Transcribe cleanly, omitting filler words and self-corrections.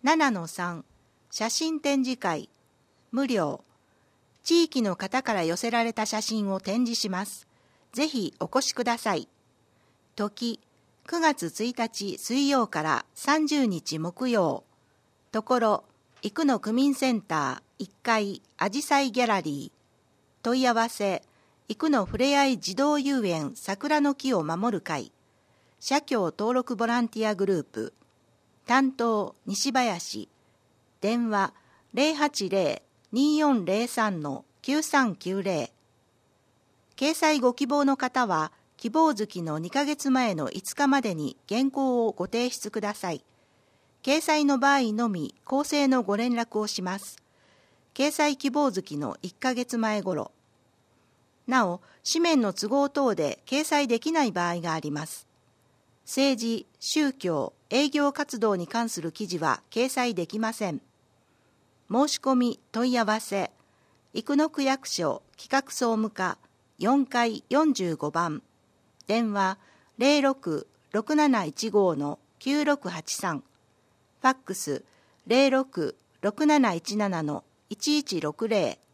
7-3 写真展示会無料。地域の方から寄せられた写真を展示します。ぜひお越しください。時9月1日水曜から30日木曜。ところ生野区民センター1階あじさいギャラリー。問い合わせ生野ふれあい児童遊園桜の木を守る会。社協登録ボランティアグループ。担当西林。電話080-2403-9390。掲載ご希望の方は希望月の2ヶ月前の5日までに原稿をご提出ください。掲載の場合のみ校正のご連絡をします。掲載希望月の1ヶ月前頃。なお、紙面の都合等で掲載できない場合があります。政治、宗教、営業活動に関する記事は掲載できません。申し込み問い合わせ生野区役所企画総務課4階45番電話06-6715-9683ファックス06-6717-1160